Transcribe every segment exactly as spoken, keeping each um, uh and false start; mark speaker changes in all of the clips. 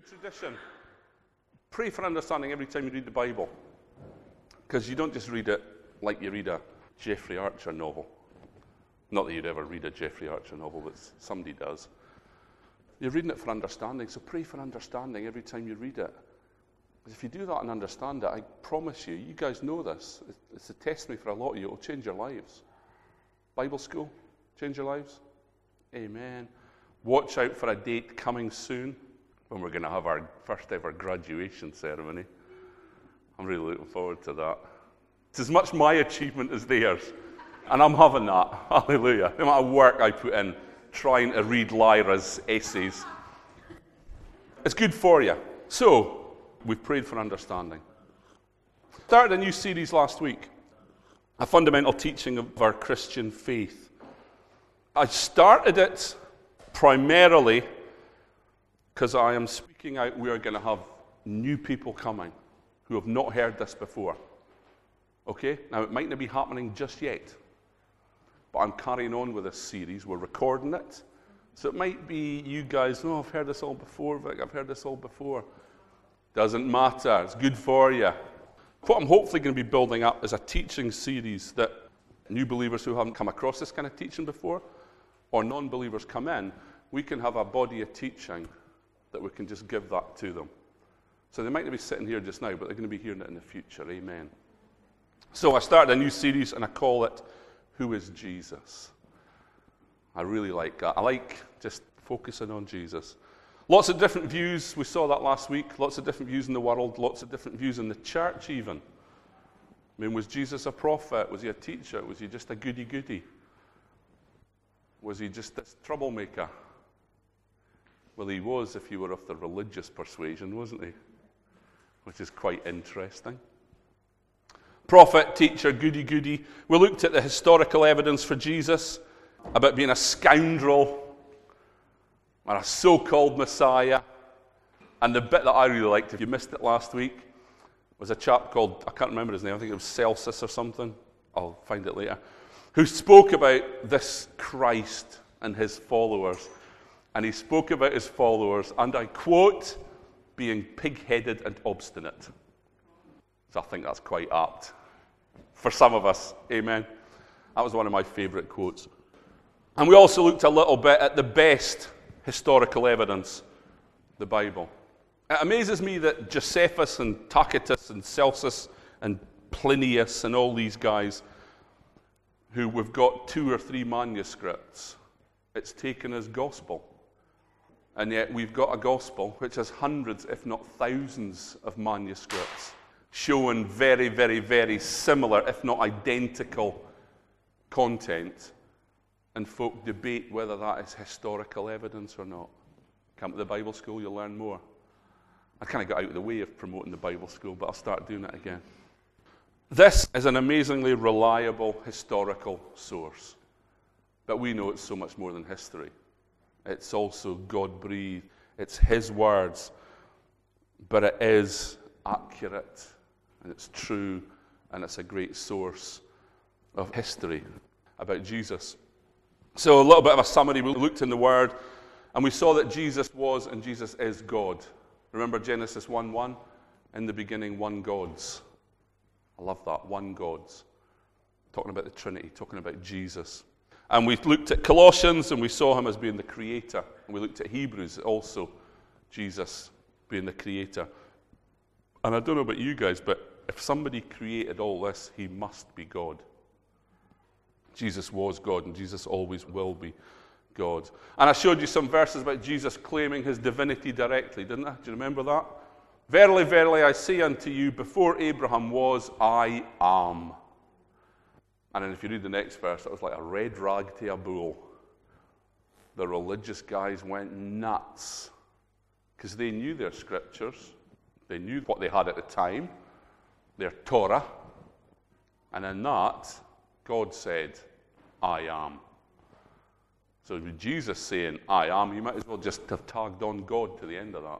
Speaker 1: Tradition. Pray for understanding every time you read the Bible. Because you don't just read it like you read a Jeffrey Archer novel. Not that you'd ever read a Jeffrey Archer novel, but somebody does. You're reading it for understanding, so pray for understanding every time you read it. Because if you do that and understand it, I promise you, you guys know this. It's a testimony for a lot of you. It'll change your lives. Bible school, change your lives. Amen. Watch out for a date coming soon when we're going to have our first ever graduation ceremony. I'm really looking forward to that. It's as much my achievement as theirs. And I'm having that. Hallelujah. The amount of work I put in trying to read Lyra's essays. It's good for you. So, we've prayed for understanding. Started a new series last week. A fundamental teaching of our Christian faith. I started it primarily because I am speaking out. We are going to have new people coming who have not heard this before. Okay? Now, it might not be happening just yet, but I'm carrying on with this series. We're recording it. So it might be you guys, oh, I've heard this all before, Vic, I've heard this all before. Doesn't matter. It's good for you. What I'm hopefully going to be building up is a teaching series that new believers who haven't come across this kind of teaching before, or non-believers come in, we can have a body of teaching that we can just give that to them. So they might not be sitting here just now, but they're going to be hearing it in the future. Amen. So I started a new series, and I call it, Who is Jesus? I really like that. I like just focusing on Jesus. Lots of different views. We saw that last week. Lots of different views in the world. Lots of different views in the church even. I mean, was Jesus a prophet? Was he a teacher? Was he just a goody-goody? Was he just this troublemaker? Well, he was if you were of the religious persuasion, wasn't he? Which is quite interesting. Prophet, teacher, goody-goody. We looked at the historical evidence for Jesus about being a scoundrel or a so-called Messiah. And the bit that I really liked, if you missed it last week, was a chap called, I can't remember his name, I think it was Celsus or something. I'll find it later. Who spoke about this Christ and his followers. And he spoke about his followers, and I quote, being pig-headed and obstinate. So I think that's quite apt for some of us. Amen. That was one of my favorite quotes. And we also looked a little bit at the best historical evidence, the Bible. It amazes me that Josephus and Tacitus and Celsus and Plinius and all these guys who we've got two or three manuscripts, it's taken as gospel. And yet we've got a gospel which has hundreds, if not thousands, of manuscripts showing very, very, very similar, if not identical, content. And folk debate whether that is historical evidence or not. Come to the Bible school, you'll learn more. I kind of got out of the way of promoting the Bible school, but I'll start doing it again. This is an amazingly reliable historical source. But we know it's so much more than history. It's also God-breathed. It's his words. But it is accurate, and it's true, and it's a great source of history about Jesus. So a little bit of a summary. We looked in the Word, and we saw that Jesus was and Jesus is God. Remember Genesis one one? In the beginning, one God's. I love that, one God's. Talking about the Trinity, talking about Jesus. And we looked at Colossians, and we saw him as being the creator. And we looked at Hebrews, also Jesus being the creator. And I don't know about you guys, but if somebody created all this, he must be God. Jesus was God, and Jesus always will be God. And I showed you some verses about Jesus claiming his divinity directly, didn't I? Do you remember that? Verily, verily, I say unto you, before Abraham was, I am. And then if you read the next verse, it was like a red rag to a bull. The religious guys went nuts because they knew their scriptures. They knew what they had at the time, their Torah. And in that, God said, I am. So with Jesus saying, I am, you might as well just have tagged on God to the end of that.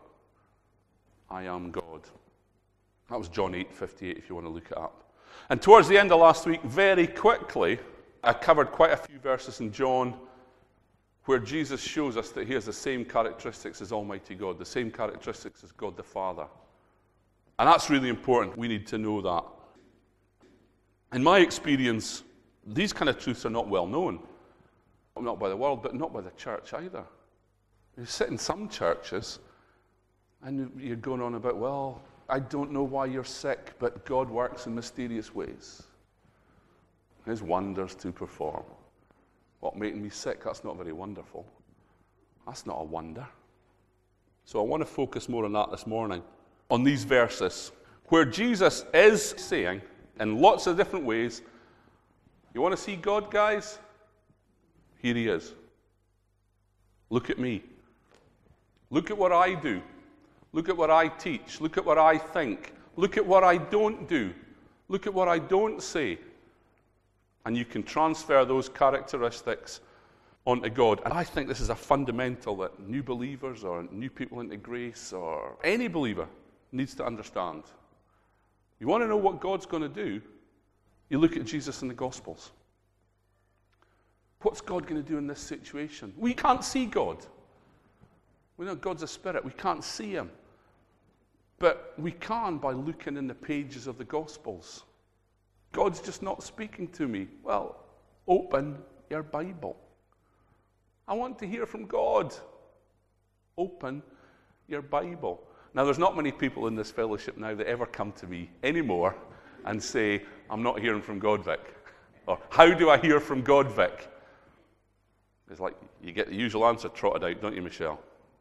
Speaker 1: I am God. That was John eight fifty-eight if you want to look it up. And towards the end of last week, very quickly, I covered quite a few verses in John where Jesus shows us that he has the same characteristics as Almighty God, the same characteristics as God the Father. And that's really important. We need to know that. In my experience, these kind of truths are not well known. Not by the world, but not by the church either. You sit in some churches and you're going on about, well, I don't know why you're sick, but God works in mysterious ways. His wonders to perform. What, making me sick? That's not very wonderful. That's not a wonder. So I want to focus more on that this morning, on these verses, where Jesus is saying, in lots of different ways, you want to see God, guys? Here he is. Look at me. Look at what I do. Look at what I teach. Look at what I think. Look at what I don't do. Look at what I don't say. And you can transfer those characteristics onto God. And I think this is a fundamental that new believers or new people into grace or any believer needs to understand. You want to know what God's going to do? You look at Jesus in the Gospels. What's God going to do in this situation? We can't see God. We know God's a spirit. We can't see him. But we can by looking in the pages of the Gospels. God's just not speaking to me. Well, open your Bible. I want to hear from God. Open your Bible. Now, there's not many people in this fellowship now that ever come to me anymore and say, I'm not hearing from God, Vic. Or, how do I hear from God, Vic? It's like you get the usual answer trotted out, don't you, Michelle?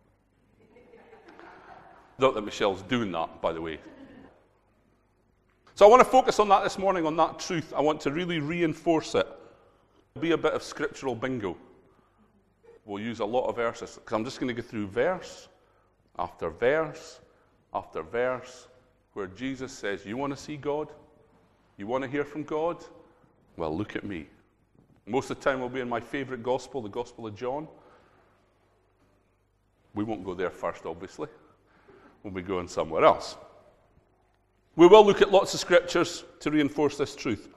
Speaker 1: Not that Michelle's doing that, by the way. So I want to focus on that this morning, on that truth. I want to really reinforce it. Be a bit of scriptural bingo. We'll use a lot of verses, because I'm just going to go through verse after verse after verse, where Jesus says, you want to see God? You want to hear from God? Well, look at me. Most of the time we'll be in my favorite gospel, the Gospel of John. We won't go there first, obviously. We'll be going somewhere else. We will look at lots of scriptures to reinforce this truth.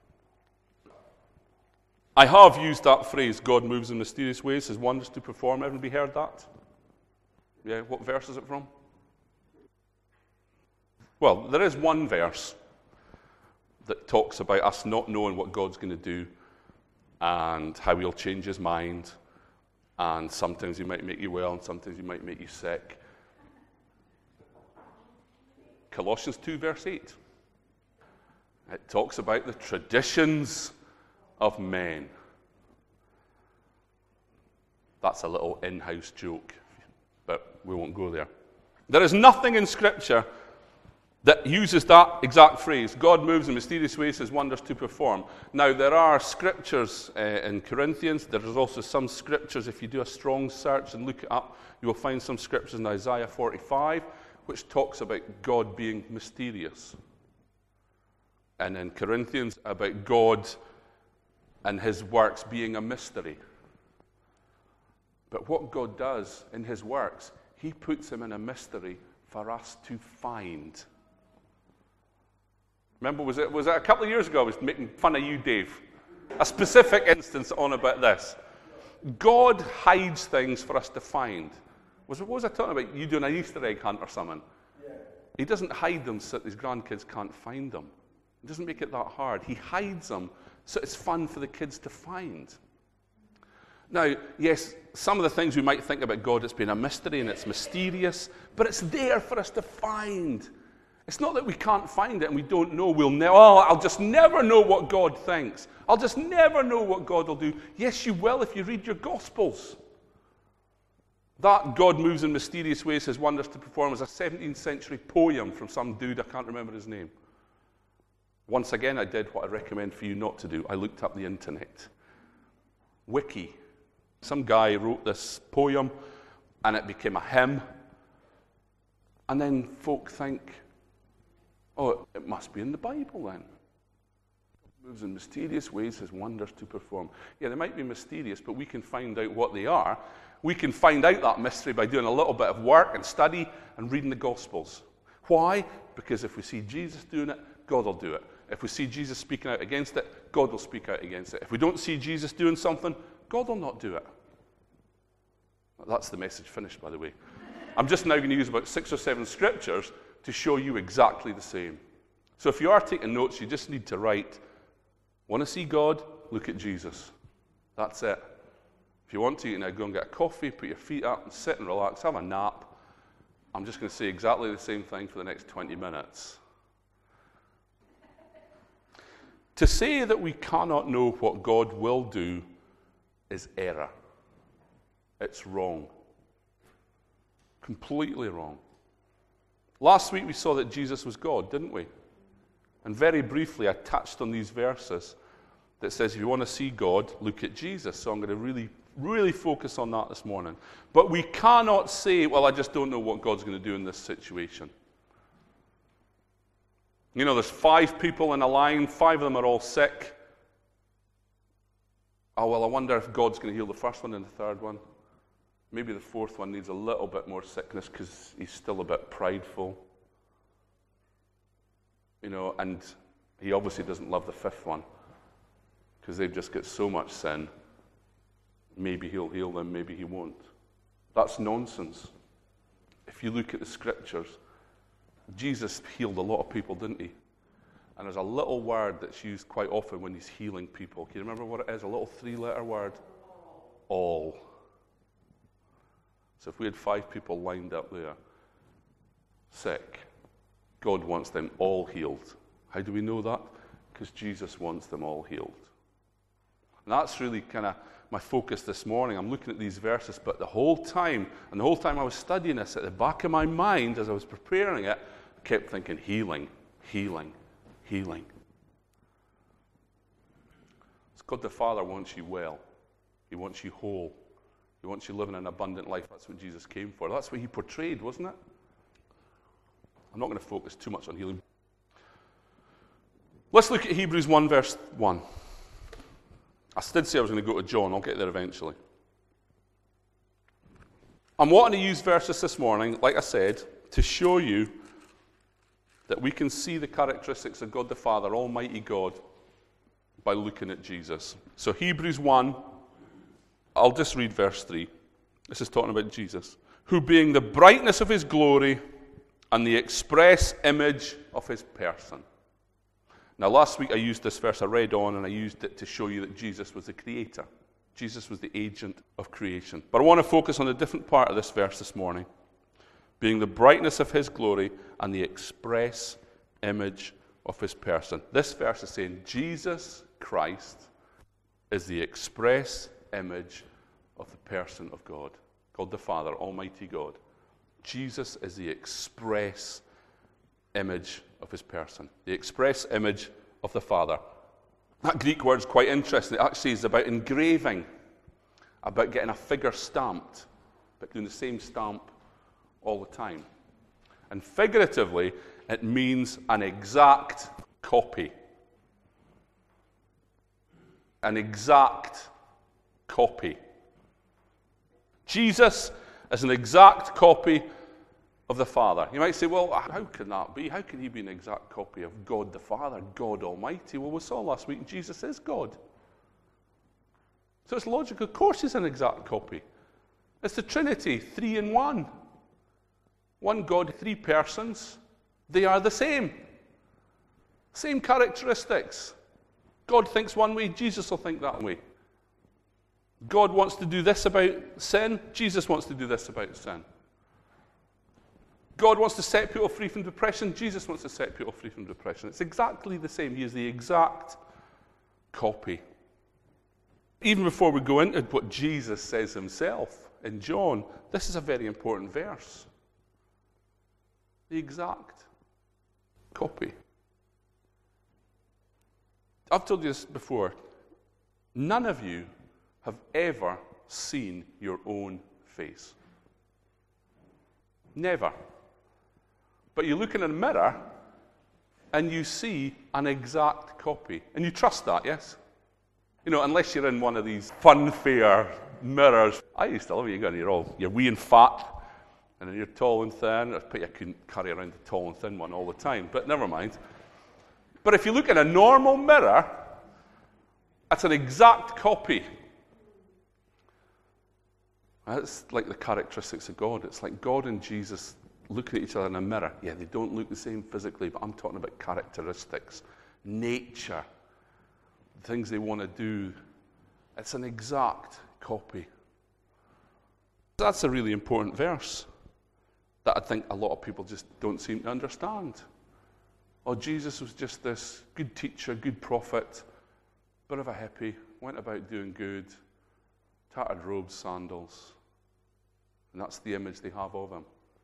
Speaker 1: I have used that phrase, God moves in mysterious ways, his wonders to perform. Everybody heard that? Yeah, what verse is it from? Well, there is one verse that talks about us not knowing what God's going to do and how he'll change his mind, and sometimes he might make you well and sometimes he might make you sick. Colossians two, verse eight. It talks about the traditions of men. That's a little in-house joke, but we won't go there. There is nothing in Scripture that uses that exact phrase, God moves in mysterious ways, his wonders to perform. Now, there are scriptures uh, in Corinthians. There's also some scriptures, if you do a strong search and look it up, you will find some scriptures in Isaiah forty-five, which talks about God being mysterious. And in Corinthians, about God and his works being a mystery. But what God does in his works, he puts them in a mystery for us to find. Remember, was it, was it a couple of years ago I was making fun of you, Dave? A specific instance on about this. God hides things for us to find. Was, what was I talking about? You doing an Easter egg hunt or something? Yeah. He doesn't hide them so that his grandkids can't find them. He doesn't make it that hard. He hides them so it's fun for the kids to find. Now, yes, some of the things we might think about God, it's been a mystery and it's mysterious, but it's there for us to find. It's not that we can't find it and we don't know. We'll never, oh, I'll just never know what God thinks. I'll just never know what God will do. Yes, you will if you read your Gospels. That God moves in mysterious ways, his wonders to perform, is a seventeenth century poem from some dude, I can't remember his name. Once again, I did what I recommend for you not to do. I looked up the internet. Wiki. Some guy wrote this poem, and it became a hymn. And then folk think, oh, it must be in the Bible then. God moves in mysterious ways, his wonders to perform. Yeah, they might be mysterious, but we can find out what they are. We can find out that mystery by doing a little bit of work and study and reading the Gospels. Why? Because if we see Jesus doing it, God will do it. If we see Jesus speaking out against it, God will speak out against it. If we don't see Jesus doing something, God will not do it. That's the message finished, by the way. I'm just now going to use about six or seven scriptures to show you exactly the same. So if you are taking notes, you just need to write, want to see God? Look at Jesus. That's it. If you want to, you can now go and get a coffee, put your feet up and sit and relax, have a nap. I'm just going to say exactly the same thing for the next twenty minutes. To say that we cannot know what God will do is error. It's wrong. Completely wrong. Last week we saw that Jesus was God, didn't we? And very briefly I touched on these verses that says if you want to see God, look at Jesus. So I'm going to really, really focus on that this morning. But we cannot say, well, I just don't know what God's going to do in this situation. You know, there's five people in a line, five of them are all sick. Oh, well, I wonder if God's going to heal the first one and the third one. Maybe the fourth one needs a little bit more sickness because he's still a bit prideful. You know, and he obviously doesn't love the fifth one because they've just got so much sin. Maybe he'll heal them, maybe he won't. That's nonsense. If you look at the scriptures, Jesus healed a lot of people, didn't he? And there's a little word that's used quite often when he's healing people. Can you remember what it is? A little three-letter word? All. So if we had five people lined up there, sick, God wants them all healed. How do we know that? Because Jesus wants them all healed. And that's really kind of my focus this morning. I'm looking at these verses, but the whole time, and the whole time I was studying this, at the back of my mind, as I was preparing it, I kept thinking, healing, healing, healing. It's God the Father wants you well. He wants you whole. He wants you living an abundant life. That's what Jesus came for. That's what he portrayed, wasn't it? I'm not going to focus too much on healing. Let's look at Hebrews one, verse one. I did say I was going to go to John. I'll get there eventually. I'm wanting to use verses this morning, like I said, to show you that we can see the characteristics of God the Father, Almighty God, by looking at Jesus. So Hebrews one, I'll just read verse three. This is talking about Jesus. Who being the brightness of his glory and the express image of his person. Now, last week I used this verse, I read on, and I used it to show you that Jesus was the creator. Jesus was the agent of creation. But I want to focus on a different part of this verse this morning. Being the brightness of his glory and the express image of his person. This verse is saying Jesus Christ is the express image of the person of God. God the Father, Almighty God. Jesus is the express image of his person, the express image of the Father. That Greek word is quite interesting. It actually is about engraving, about getting a figure stamped, but doing the same stamp all the time. And figuratively, it means an exact copy. An exact copy. Jesus is an exact copy of the Father. You might say, well, how can that be? How can he be an exact copy of God the Father, God Almighty? Well, we saw last week Jesus is God. So it's logical. Of course he's an exact copy. It's the Trinity, three in one. One God, three persons. They are the same. Same characteristics. God thinks one way, Jesus will think that way. God wants to do this about sin, Jesus wants to do this about sin. God wants to set people free from depression, Jesus wants to set people free from depression. It's exactly the same. He is the exact copy. Even before we go into what Jesus says himself in John, this is a very important verse. The exact copy. I've told you this before. None of you have ever seen your own face. Never. But you look in a mirror and you see an exact copy. And you trust that, yes? You know, unless you're in one of these fun fair mirrors. I used to love it. You got you're all, you're wee and fat, and then you're tall and thin. I bet you couldn't carry around the tall and thin one all the time, but never mind. But if you look in a normal mirror, it's an exact copy. That's like the characteristics of God. It's like God and Jesus looking at each other in a mirror. Yeah, they don't look the same physically, but I'm talking about characteristics, nature, the things they want to do. It's an exact copy. That's a really important verse that I think a lot of people just don't seem to understand. Oh, Jesus was just this good teacher, good prophet, bit of a hippie, went about doing good, tattered robes, sandals. And that's the image they have of him.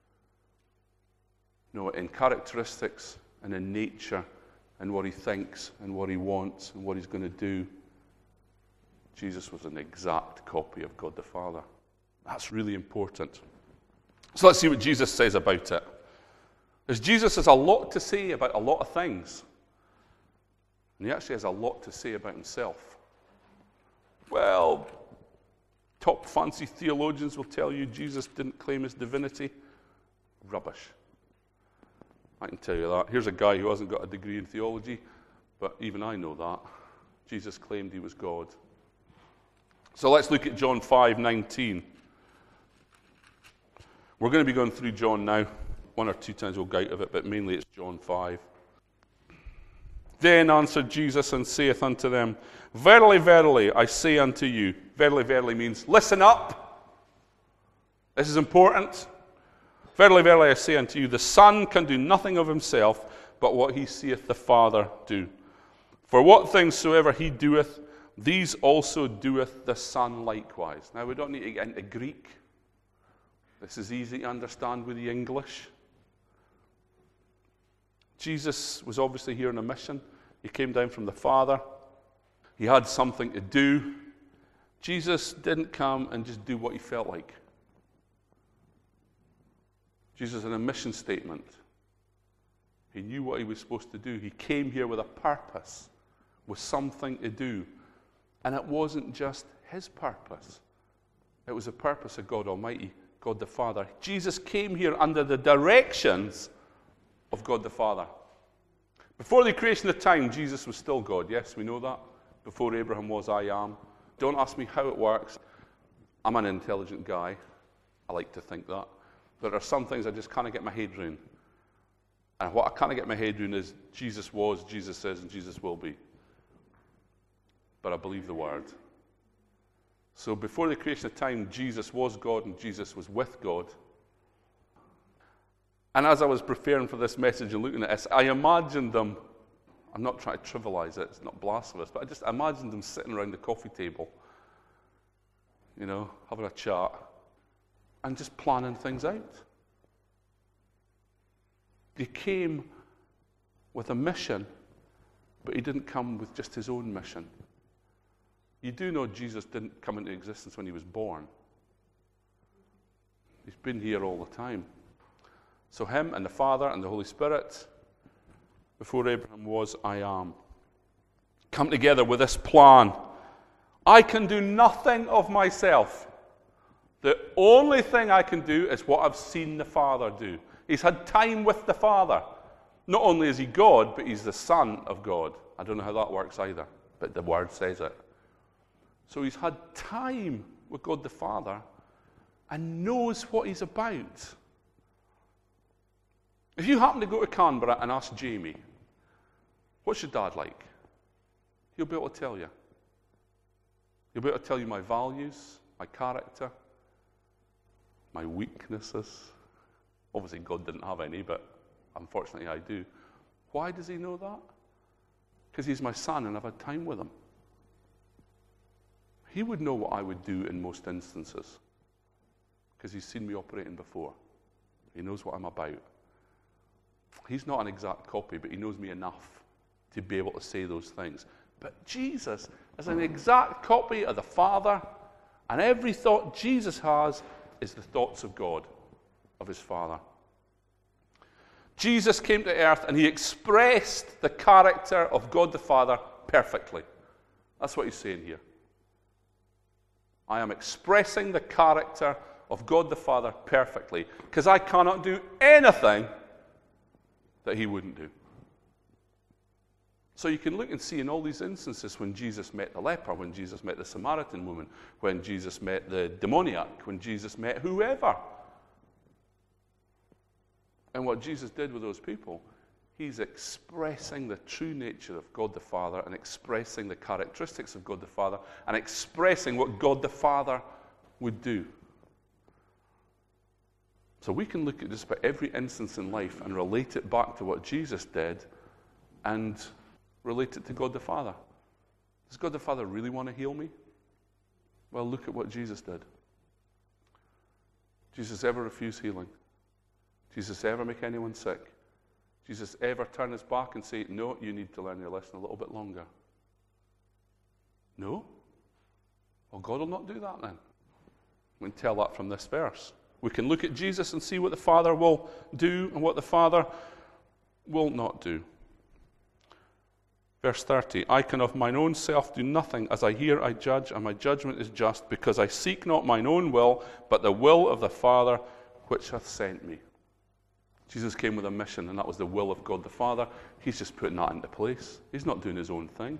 Speaker 1: No, in characteristics and in nature and what he thinks and what he wants and what he's going to do, Jesus was an exact copy of God the Father. That's really important. So let's see what Jesus says about it. Because Jesus has a lot to say about a lot of things. And he actually has a lot to say about himself. Well, top fancy theologians will tell you Jesus didn't claim his divinity. Rubbish. I can tell you that. Here's a guy who hasn't got a degree in theology, but even I know that. Jesus claimed he was God. So let's look at John five nineteen. We're going to be going through John now. One or two times we'll go out of it, but mainly it's John five. Then answered Jesus and saith unto them, Verily, verily, I say unto you. Verily, verily means listen up. This is important. Verily, verily, I say unto you, the Son can do nothing of himself, but what he seeth the Father do. For what things soever he doeth, these also doeth the Son likewise. Now, we don't need to get into Greek. This is easy to understand with the English. Jesus was obviously here on a mission. He came down from the Father. He had something to do. Jesus didn't come and just do what he felt like. Jesus had a mission statement. He knew what he was supposed to do. He came here with a purpose, with something to do. And it wasn't just his purpose. It was the purpose of God Almighty, God the Father. Jesus came here under the directions of God the Father. Before the creation of time, Jesus was still God. Yes, we know that. Before Abraham was, I am. Don't ask me how it works. I'm an intelligent guy. I like to think that. But there are some things I just can't get my head around. And what I can't get my head around is Jesus was, Jesus is, and Jesus will be. But I believe the word. So before the creation of time, Jesus was God and Jesus was with God. And as I was preparing for this message and looking at this, I imagined them, I'm not trying to trivialize it, it's not blasphemous, but I just imagined them sitting around the coffee table, you know, having a chat, and just planning things out. He came with a mission, but he didn't come with just his own mission. You do know Jesus didn't come into existence when he was born. He's been here all the time. So him and the Father and the Holy Spirit, before Abraham was, I am, come together with this plan. I can do nothing of myself. The only thing I can do is what I've seen the Father do. He's had time with the Father. Not only is he God, but he's the Son of God. I don't know how that works either, but the Word says it. So he's had time with God the Father and knows what he's about. If you happen to go to Canberra and ask Jamie, what's your dad like? He'll be able to tell you. He'll be able to tell you my values, my character, my weaknesses. Obviously, God didn't have any, but unfortunately I do. Why does he know that? Because he's my son and I've had time with him. He would know what I would do in most instances because he's seen me operating before. He knows what I'm about. He's not an exact copy, but he knows me enough to be able to say those things. But Jesus is an exact copy of the Father, and every thought Jesus has is the thoughts of God, of his Father. Jesus came to earth and he expressed the character of God the Father perfectly. That's what he's saying here. I am expressing the character of God the Father perfectly because I cannot do anything that he wouldn't do. So you can look and see in all these instances when Jesus met the leper, when Jesus met the Samaritan woman, when Jesus met the demoniac, when Jesus met whoever. And what Jesus did with those people, he's expressing the true nature of God the Father and expressing the characteristics of God the Father and expressing what God the Father would do. So we can look at just about every instance in life and relate it back to what Jesus did and relate it to God the Father. Does God the Father really want to heal me? Well, look at what Jesus did. Jesus ever refuse healing? Jesus ever make anyone sick? Jesus ever turn his back and say, no, you need to learn your lesson a little bit longer? No? Well, God will not do that then. We can tell that from this verse. We can look at Jesus and see what the Father will do and what the Father will not do. Verse thirty, I can of mine own self do nothing. As I hear, I judge, and my judgment is just, because I seek not mine own will, but the will of the Father which hath sent me. Jesus came with a mission, and that was the will of God the Father. He's just putting that into place. He's not doing his own thing.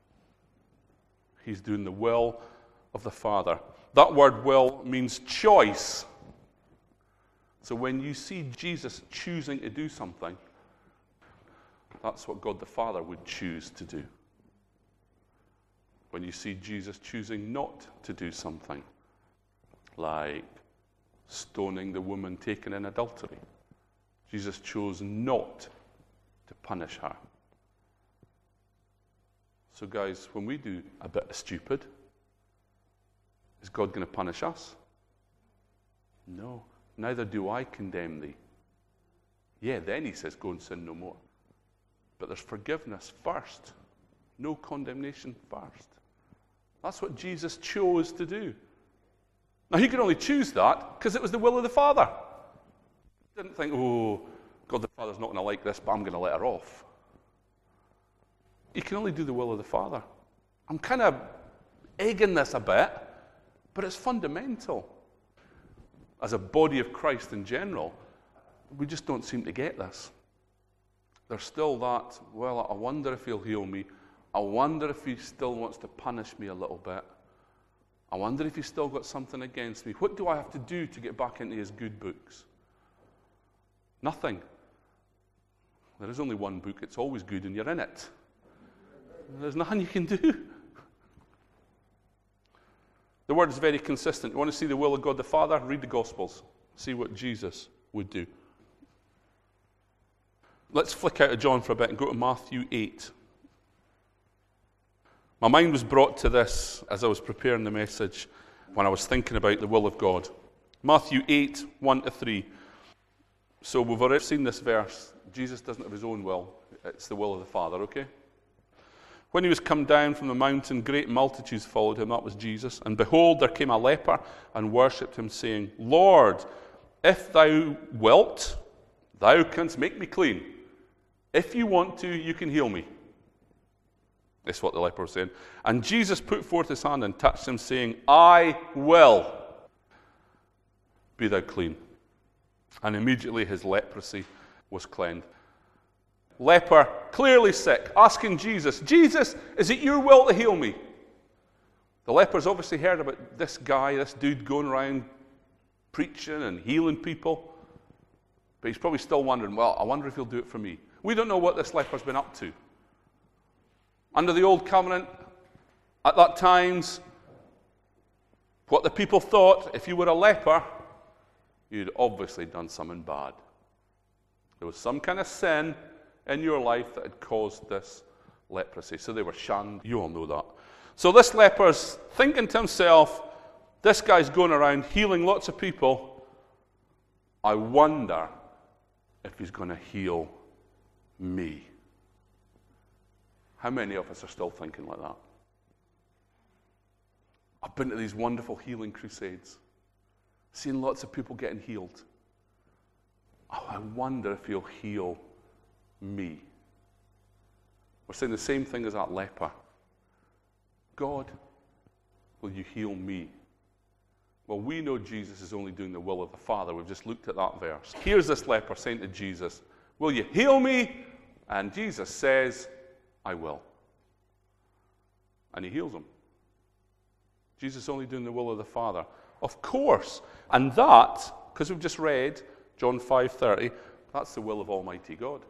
Speaker 1: He's doing the will of the Father. That word will means choice. So when you see Jesus choosing to do something, that's what God the Father would choose to do. When you see Jesus choosing not to do something, like stoning the woman taken in adultery, Jesus chose not to punish her. So guys, when we do a bit of stupid, is God going to punish us? No. Neither do I condemn thee. Yeah, then he says, go and sin no more. But there's forgiveness first. No condemnation first. That's what Jesus chose to do. Now, he could only choose that because it was the will of the Father. He didn't think, oh, God the Father's not going to like this, but I'm going to let her off. He can only do the will of the Father. I'm kind of egging this a bit, but it's fundamental. As a body of Christ in general, we just don't seem to get this. There's still that, well, I wonder if he'll heal me. I wonder if he still wants to punish me a little bit. I wonder if he's still got something against me. What do I have to do to get back into his good books? Nothing. There is only one book. It's always good and you're in it. There's nothing you can do. The word is very consistent. You want to see the will of God the Father? Read the Gospels. See what Jesus would do. Let's flick out of John for a bit and go to Matthew eight. My mind was brought to this as I was preparing the message when I was thinking about the will of God. Matthew eight, one to three. So we've already seen this verse. Jesus doesn't have his own will. It's the will of the Father, okay? When he was come down from the mountain, great multitudes followed him. That was Jesus. And behold, there came a leper and worshipped him, saying, Lord, if thou wilt, thou canst make me clean. If you want to, you can heal me. That's what the leper was saying. And Jesus put forth his hand and touched him, saying, I will. Be thou clean. And immediately his leprosy was cleansed. Leper, clearly sick, asking Jesus, Jesus, is it your will to heal me? The leper's obviously heard about this guy, this dude going around preaching and healing people. But he's probably still wondering, well, I wonder if he'll do it for me. We don't know what this leper's been up to. Under the old covenant, at that times, what the people thought, if you were a leper, you'd obviously done something bad. There was some kind of sin in your life that had caused this leprosy. So they were shunned. You all know that. So this leper's thinking to himself, this guy's going around healing lots of people. I wonder if he's going to heal me. How many of us are still thinking like that? I've been to these wonderful healing crusades, seen lots of people getting healed. Oh, I wonder if he'll heal me. We're saying the same thing as that leper. God, will you heal me? Well, we know Jesus is only doing the will of the Father. We've just looked at that verse. Here's this leper saying to Jesus, will you heal me? And Jesus says, I will. And he heals him. Jesus is only doing the will of the Father. Of course. And that, because we've just read John five thirty, that's the will of Almighty God.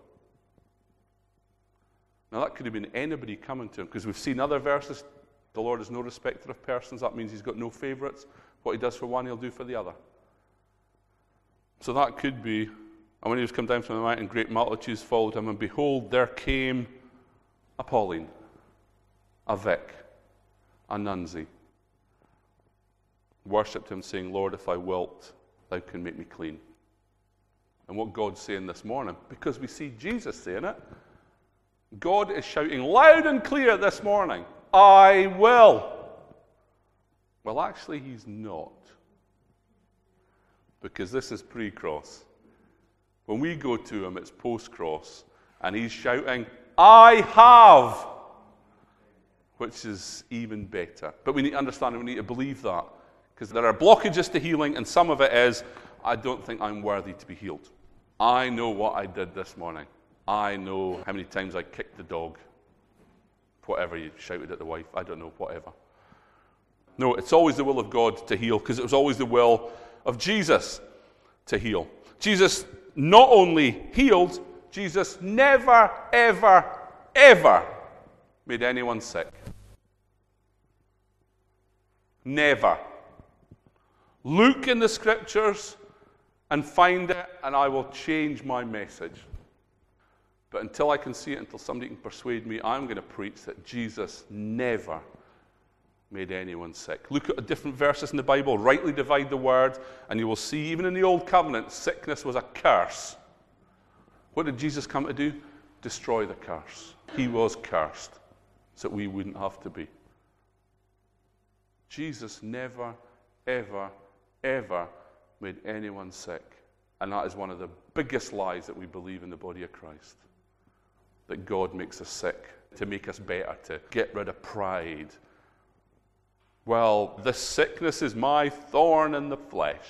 Speaker 1: Now that could have been anybody coming to him, because we've seen other verses, the Lord is no respecter of persons. That means he's got no favourites. What he does for one, he'll do for the other. So that could be, and when he was come down from the mountain, great multitudes followed him, and behold, there came a Pauline, a Vic, a Nunzi, worshipped him, saying, Lord, if I wilt, thou can make me clean. And what God's saying this morning, because we see Jesus saying it, God is shouting loud and clear this morning, I will. Well, actually, he's not. Because this is pre-cross. When we go to him, it's post-cross. And he's shouting, I have. Which is even better. But we need to understand and we need to believe that. Because there are blockages to healing, and some of it is, I don't think I'm worthy to be healed. I know what I did this morning. I know how many times I kicked the dog. Whatever you shouted at the wife. I don't know, whatever. No, it's always the will of God to heal, because it was always the will of Jesus to heal. Jesus not only healed, Jesus never, ever, ever made anyone sick. Never. Look in the scriptures and find it, and I will change my message. But until I can see it, until somebody can persuade me, I'm going to preach that Jesus never made anyone sick. Look at different verses in the Bible, rightly divide the word, and you will see, even in the Old Covenant, sickness was a curse. What did Jesus come to do? Destroy the curse. He was cursed, so that we wouldn't have to be. Jesus never, ever, ever made anyone sick. And that is one of the biggest lies that we believe in the body of Christ. That God makes us sick to make us better, to get rid of pride. Well, this sickness is my thorn in the flesh.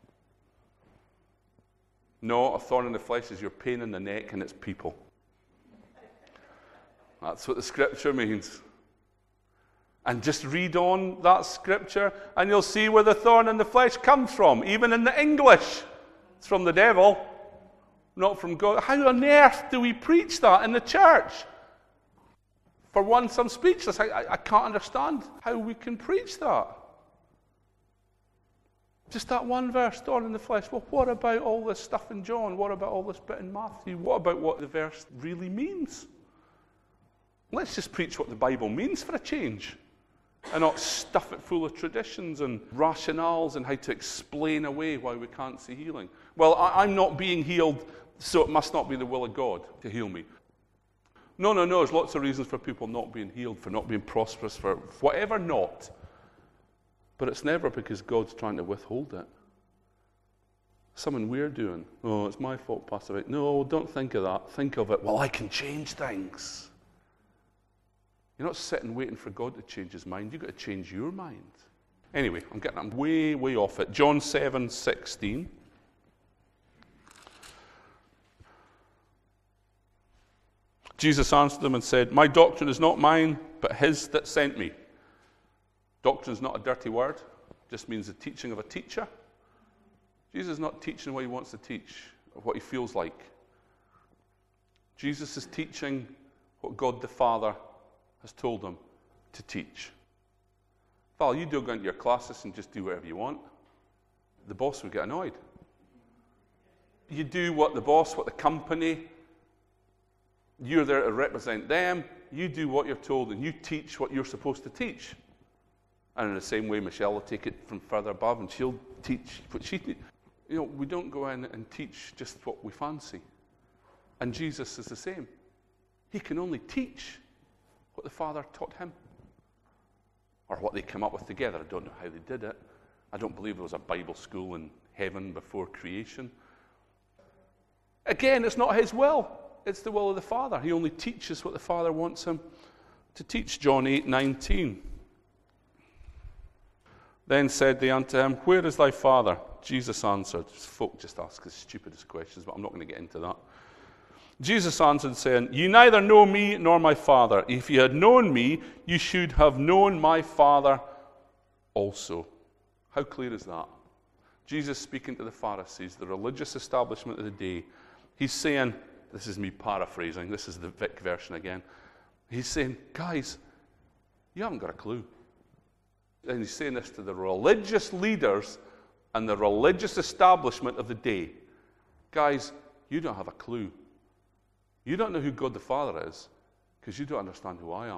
Speaker 1: No, a thorn in the flesh is your pain in the neck, and it's people. That's what the scripture means. And just read on that scripture, and you'll see where the thorn in the flesh comes from. Even in the English, it's from the devil, not from God. How on earth do we preach that in the church? For once, I'm speechless. I, I, I can't understand how we can preach that. Just that one verse, thorn in the flesh. Well, what about all this stuff in John? What about all this bit in Matthew? What about what the verse really means? Let's just preach what the Bible means for a change, and not stuff it full of traditions and rationales and how to explain away why we can't see healing. Well, I, I'm not being healed, so it must not be the will of God to heal me. No, no, no. There's lots of reasons for people not being healed, for not being prosperous, for whatever not. But it's never because God's trying to withhold it. Something we're doing. Oh, it's my fault, Pastor Vic. No, don't think of that. Think of it, well, I can change things. You're not sitting waiting for God to change his mind. You've got to change your mind. Anyway, I'm getting I'm way, way off it. John seven sixteen. Jesus answered them and said, my doctrine is not mine, but his that sent me. Doctrine is not a dirty word. It just means the teaching of a teacher. Jesus is not teaching what he wants to teach, or what he feels like. Jesus is teaching what God the Father has told him to teach. Val, you don't go into your classes and just do whatever you want. The boss would get annoyed. You do what the boss, what the company, you're there to represent them. You do what you're told, and you teach what you're supposed to teach. And in the same way, Michelle will take it from further above, and she'll teach what she... You know, we don't go in and teach just what we fancy. And Jesus is the same. He can only teach what the Father taught him. Or what they came up with together. I don't know how they did it. I don't believe there was a Bible school in heaven before creation. Again, it's not his will. It's the will of the Father. He only teaches what the Father wants him to teach. John eight nineteen. Then said they unto him, where is thy Father? Jesus answered. Folk just ask the stupidest questions, but I'm not going to get into that. Jesus answered, saying, "You neither know me nor my Father. If you had known me, you should have known my Father also." How clear is that? Jesus speaking to the Pharisees, the religious establishment of the day. He's saying, this is me paraphrasing, this is the Vic version again. He's saying, guys, you haven't got a clue. And he's saying this to the religious leaders and the religious establishment of the day. Guys, you don't have a clue. You don't know who God the Father is because you don't understand who I am.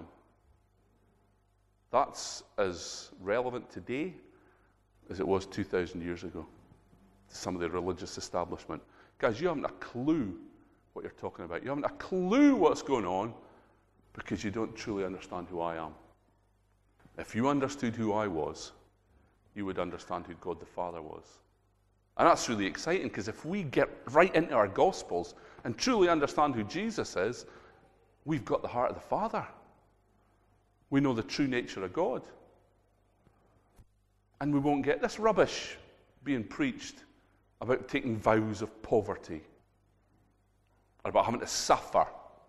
Speaker 1: That's as relevant today as it was two thousand years ago to some of the religious establishment. Guys, you haven't a clue what you're talking about. You haven't a clue what's going on because you don't truly understand who I am. If you understood who I was, you would understand who God the Father was. And that's really exciting because if we get right into our Gospels and truly understand who Jesus is, we've got the heart of the Father. We know the true nature of God. And we won't get this rubbish being preached about taking vows of poverty or about having to suffer.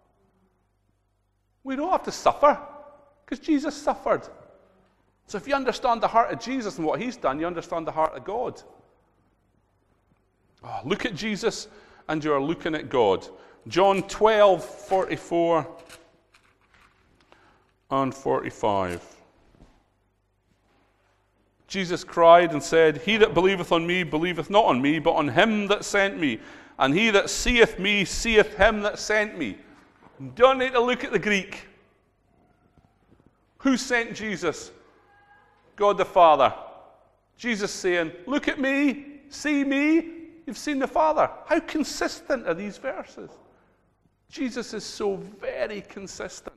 Speaker 1: We don't have to suffer because Jesus suffered. So if you understand the heart of Jesus and what he's done, you understand the heart of God. Oh, look at Jesus and you are looking at God. John twelve, forty-four and forty-five. Jesus cried and said, "He that believeth on me, believeth not on me, but on him that sent me. And he that seeth me, seeth him that sent me." You don't need to look at the Greek. Who sent Jesus? God the Father. Jesus saying, "Look at me, see me, you've seen the Father." How consistent are these verses? Jesus is so very consistent.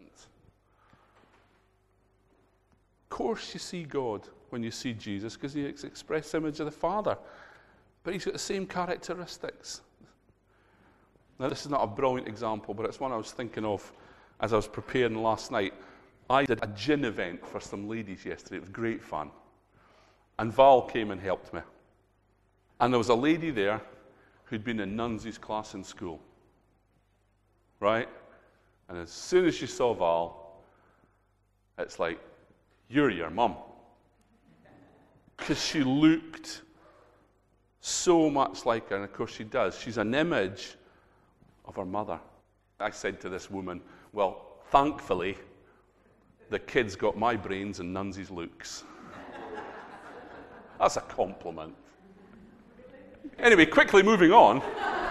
Speaker 1: Of course you see God when you see Jesus because he's the express image of the Father. But he's got the same characteristics. Now this is not a brilliant example, but it's one I was thinking of as I was preparing last night. I did a gin event for some ladies yesterday. It was great fun. And Val came and helped me. And there was a lady there who'd been in Nunzi's class in school. Right? And as soon as she saw Val, it's like, "You're your mum." Because she looked so much like her, and of course she does. She's an image of her mother. I said to this woman, "Well, thankfully, the kids got my brains and Nunzi's looks." That's a compliment. Anyway, quickly moving on.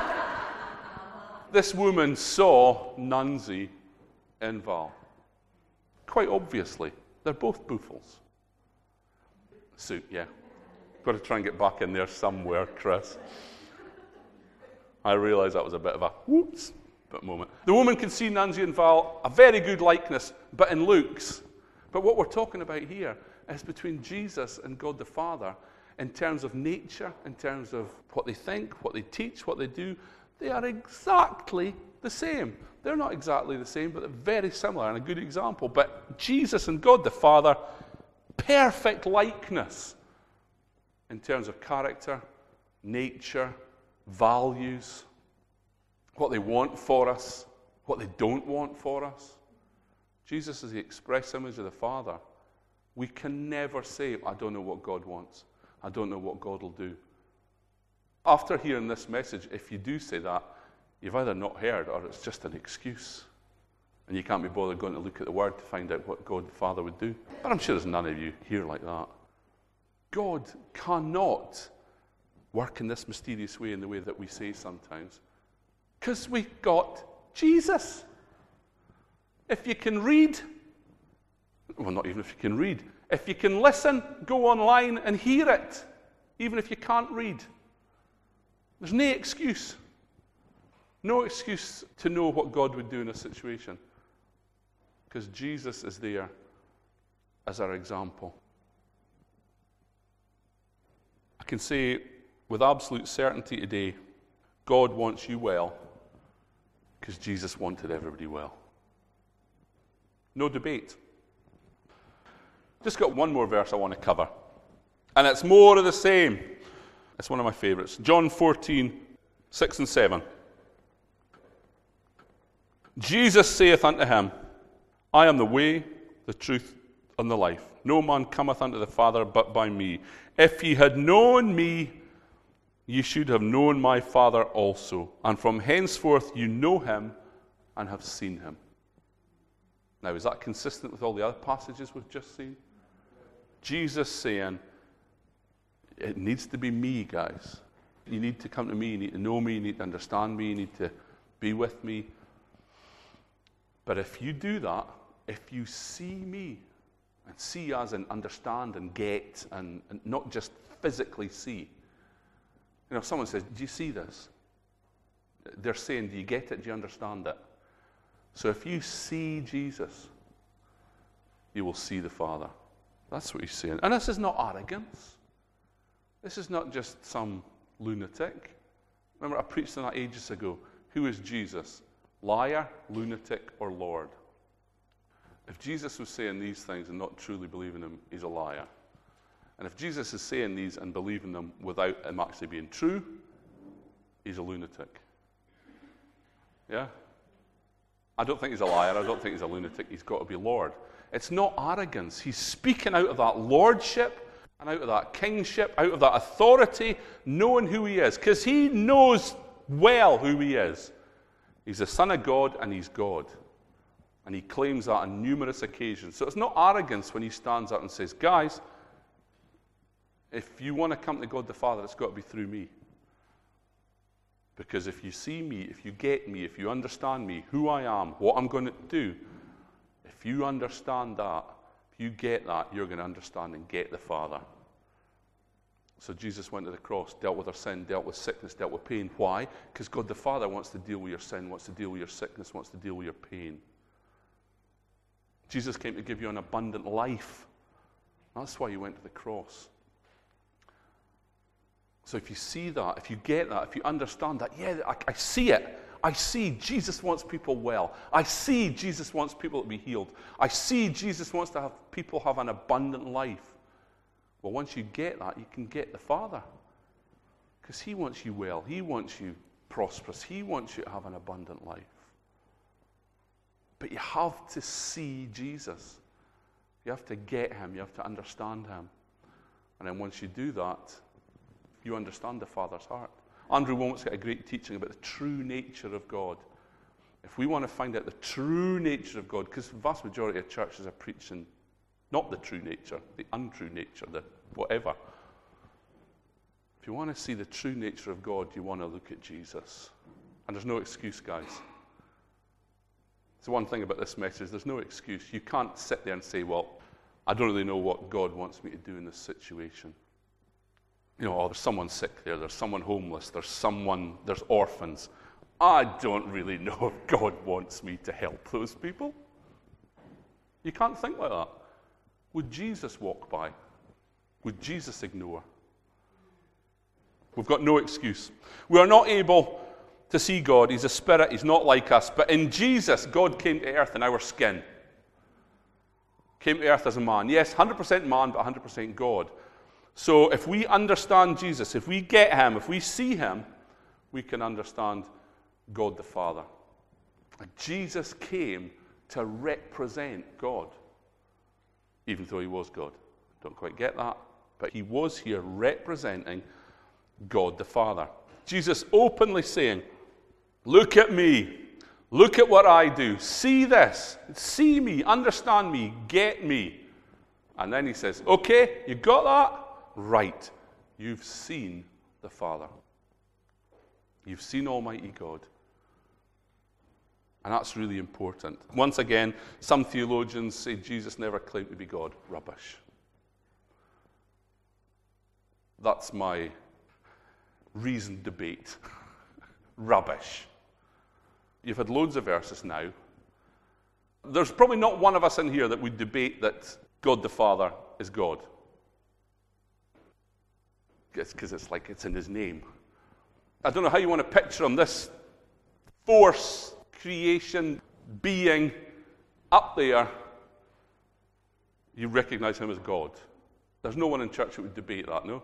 Speaker 1: This woman saw Nunzi in Val. Quite obviously. They're both Buffels. Suit, yeah. Got to try and get back in there somewhere, Chris. I realise that was a bit of a whoops but moment. The woman can see Nunzi and Val, a very good likeness, but in looks. But what we're talking about here is between Jesus and God the Father in terms of nature, in terms of what they think, what they teach, what they do. They are exactly the same. They're not exactly the same, but they're very similar and a good example. But Jesus and God the Father, perfect likeness in terms of character, nature, values, what they want for us, what they don't want for us. Jesus is the express image of the Father. We can never say, "I don't know what God wants. I don't know what God will do." After hearing this message, if you do say that, you've either not heard or it's just an excuse. And you can't be bothered going to look at the Word to find out what God the Father would do. But I'm sure there's none of you here like that. God cannot work in this mysterious way in the way that we say sometimes. Because we've got Jesus. If you can read, well, not even if you can read, if you can listen, go online and hear it, even if you can't read. There's no excuse. No excuse to know what God would do in a situation. Because Jesus is there as our example. I can say with absolute certainty today, God wants you well because Jesus wanted everybody well. No debate. Just got one more verse I want to cover. And it's more of the same. It's one of my favorites. John fourteen, six and seven. Jesus saith unto him, I am the way, the truth, and the life. No man cometh unto the Father but by me. If ye had known me, ye should have known my Father also. And from henceforth you know him and have seen him. Now, is that consistent with all the other passages we've just seen? Jesus saying, it needs to be me, guys. You need to come to me, you need to know me, you need to understand me, you need to be with me. But if you do that, if you see me, and see as in understand and get, and, and not just physically see. You know, if someone says, do you see this? They're saying, do you get it? Do you understand it? So if you see Jesus, you will see the Father. That's what he's saying. And this is not arrogance. This is not just some lunatic. Remember, I preached on that ages ago. Who is Jesus? Liar, lunatic, or Lord? If Jesus was saying these things and not truly believing them, he's a liar. And if Jesus is saying these and believing them without them actually being true, he's a lunatic. Yeah? I don't think he's a liar. I don't think he's a lunatic. He's got to be Lord. It's not arrogance. He's speaking out of that lordship and out of that kingship, out of that authority, knowing who he is. Because he knows well who he is. He's the Son of God and he's God. And he claims that on numerous occasions. So it's not arrogance when he stands up and says, guys, if you want to come to God the Father, it's got to be through me. Because if you see me, if you get me, if you understand me, who I am, what I'm going to do, if you understand that, if you get that, you're going to understand and get the Father. So Jesus went to the cross, dealt with our sin, dealt with sickness, dealt with pain. Why? Because God the Father wants to deal with your sin, wants to deal with your sickness, wants to deal with your pain. Jesus came to give you an abundant life. That's why he went to the cross. So if you see that, if you get that, if you understand that, yeah, I, I see it. I see Jesus wants people well. I see Jesus wants people to be healed. I see Jesus wants to have people have an abundant life. Well, once you get that, you can get the Father. Because he wants you well. He wants you prosperous. He wants you to have an abundant life. But you have to see Jesus. You have to get him. You have to understand him. And then once you do that, you understand the Father's heart. Andrew Womack's got a great teaching about the true nature of God. If we want to find out the true nature of God, because the vast majority of churches are preaching not the true nature, the untrue nature, the whatever. If you want to see the true nature of God, you want to look at Jesus. And there's no excuse, guys. It's the one thing about this message, there's no excuse. You can't sit there and say, well, I don't really know what God wants me to do in this situation. You know, oh, there's someone sick there, there's someone homeless, there's someone, there's orphans. I don't really know if God wants me to help those people. You can't think like that. Would Jesus walk by? Would Jesus ignore? We've got no excuse. We are not able to see God. He's a spirit. He's not like us. But in Jesus, God came to earth in our skin. Came to earth as a man. Yes, one hundred percent man, but one hundred percent God. So if we understand Jesus, if we get him, if we see him, we can understand God the Father. Jesus came to represent God, even though he was God. Don't quite get that, but he was here representing God the Father. Jesus openly saying, look at me, look at what I do, see this, see me, understand me, get me. And then he says, okay, you got that? Right, you've seen the Father. You've seen Almighty God. And that's really important. Once again, some theologians say Jesus never claimed to be God. Rubbish. That's my reasoned debate. Rubbish. You've had loads of verses now. There's probably not one of us in here that would debate that God the Father is God. It's because it's like it's in his name. I don't know how you want to picture him, this force, creation, being, up there. You recognize him as God. There's no one in church who would debate that, no?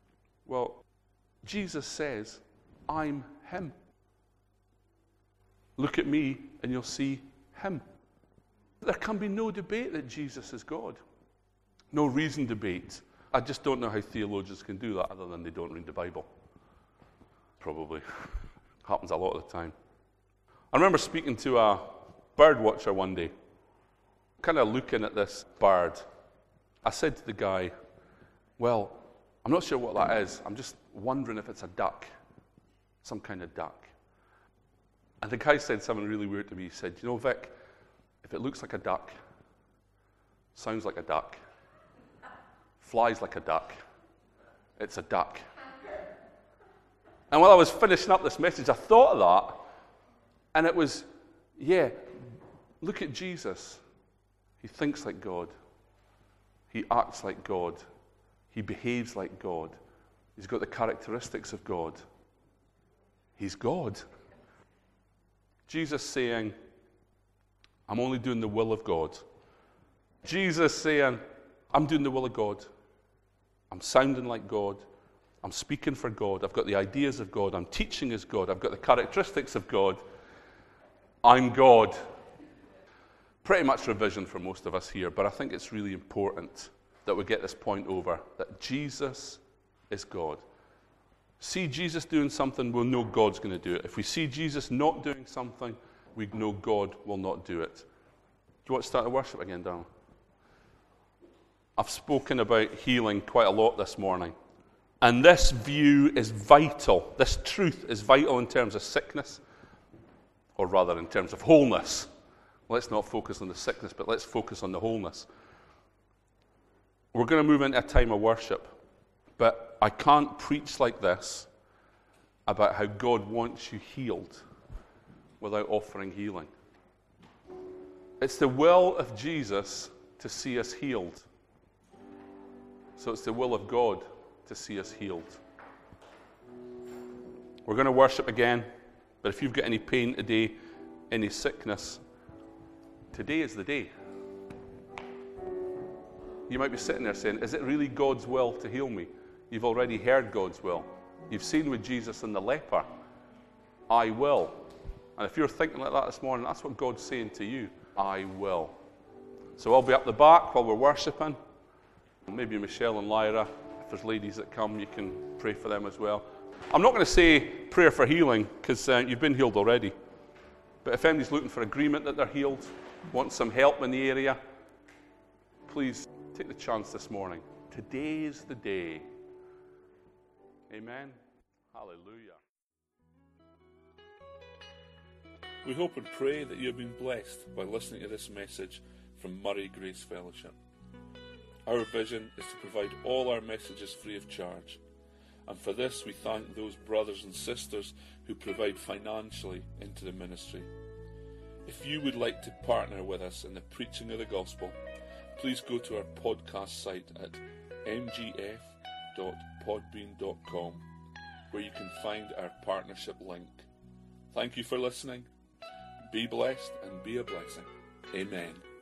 Speaker 1: Well, Jesus says, I'm him. Look at me and you'll see him. There can be no debate that Jesus is God. No reasoned debate. I just don't know how theologians can do that other than they don't read the Bible. Probably. Happens a lot of the time. I remember speaking to a bird watcher one day, kind of looking at this bird. I said to the guy, well, I'm not sure what that is. I'm just wondering if it's a duck, some kind of duck. And the guy said something really weird to me. He said, you know, Vic, if it looks like a duck, sounds like a duck, flies like a duck, it's a duck. And while I was finishing up this message, I thought of that, and it was, yeah, look at Jesus. He thinks like God. He acts like God. He behaves like God. He's got the characteristics of God. He's God. Jesus saying, I'm only doing the will of God. Jesus saying, I'm doing the will of God. I'm sounding like God. I'm speaking for God. I've got the ideas of God. I'm teaching as God. I've got the characteristics of God. I'm God. Pretty much revision for most of us here, but I think it's really important that we get this point over, that Jesus is God. See Jesus doing something, we'll know God's going to do it. If we see Jesus not doing something, we know God will not do it. Do you want to start the worship again, darling? I've spoken about healing quite a lot this morning. And this view is vital. This truth is vital in terms of sickness, or rather in terms of wholeness. Let's not focus on the sickness, but let's focus on the wholeness. We're going to move into a time of worship, but I can't preach like this about how God wants you healed without offering healing. It's the will of Jesus to see us healed. So it's the will of God to see us healed. We're going to worship again, but if you've got any pain today, any sickness, today is the day. You might be sitting there saying, is it really God's will to heal me? You've already heard God's will. You've seen with Jesus and the leper, I will. And if you're thinking like that this morning, that's what God's saying to you, I will. So I'll be up the back while we're worshiping. Maybe Michelle and Lyra, if there's ladies that come, you can pray for them as well. I'm not going to say prayer for healing, because uh, you've been healed already. But if anybody's looking for agreement that they're healed, wants some help in the area, please take the chance this morning. Today is the day. Amen. Hallelujah.
Speaker 2: We hope and pray that you have been blessed by listening to this message from Murray Grace Fellowship. Our vision is to provide all our messages free of charge. And for this we thank those brothers and sisters who provide financially into the ministry. If you would like to partner with us in the preaching of the gospel, please go to our podcast site at m g f dot podbean dot com, where you can find our partnership link. Thank you for listening. Be blessed and be a blessing. Amen.